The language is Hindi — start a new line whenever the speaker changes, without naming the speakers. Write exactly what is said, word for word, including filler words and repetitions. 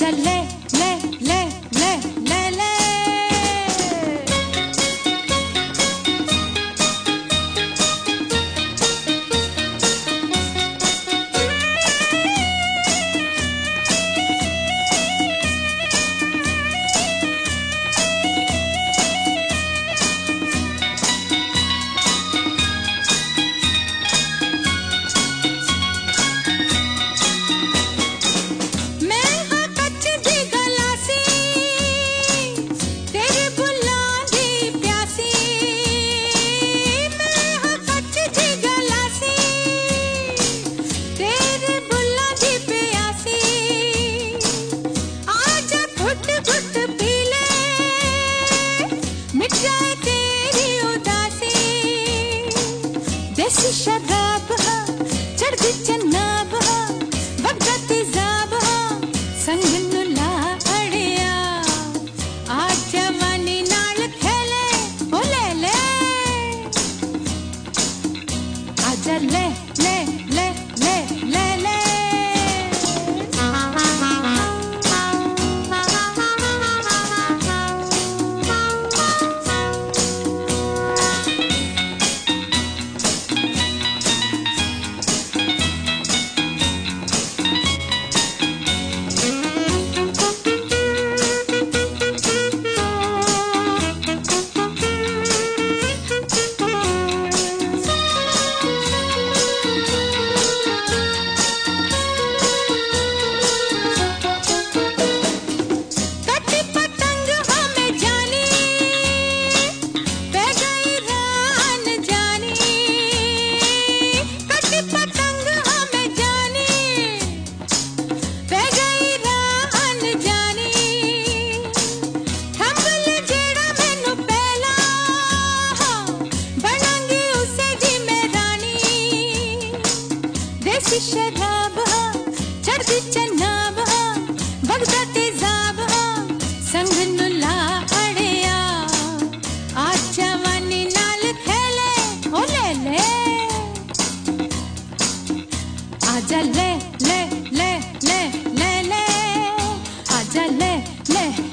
आजा ले ले ले ले ले ले शराब हा चढ़दी चन्नाब हा वगदा तेजाब हा संग नू ला अड़िया आ जवानी नाल खेले ओ ले ले आजा ले ले ले ले ले ले शराब हा चढ़दी चन्नाब हा वगदा तेजाब हा संग नू ला अड़िया आ जवानी नाल खेले ओ ले ले आजा ले ले ले ले ले ले आजा ले ले